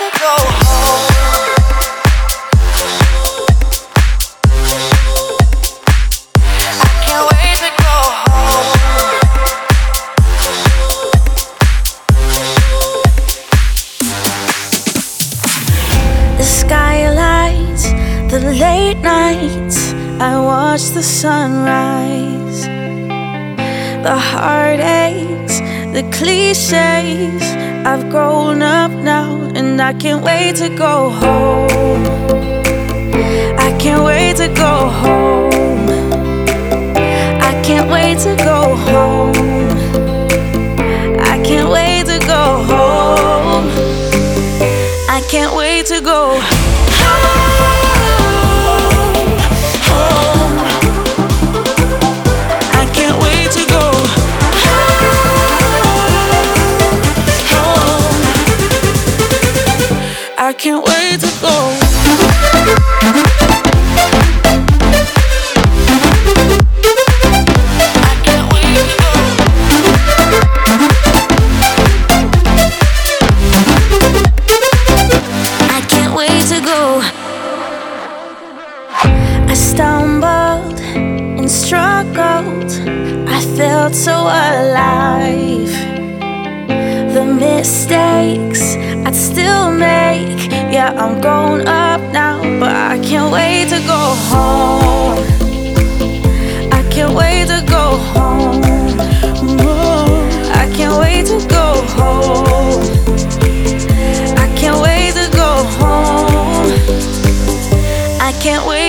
go home. I can't wait to go home. The skylights, the late nights, I watch the sunrise. The heartaches, the cliches, I've grown up now and I can't wait to go home. I can't wait to go home. I can't wait to go home. I can't wait to go home. I can't wait to go home. I can't wait to go home. I can't wait to go. I stumbled and struggled, I felt so alive. The mistakes I'd still make, yeah, I'm grown up now, but I can't wait to go home. I can't wait to go home. I can't wait to go home. I can't wait to go home. I can't wait.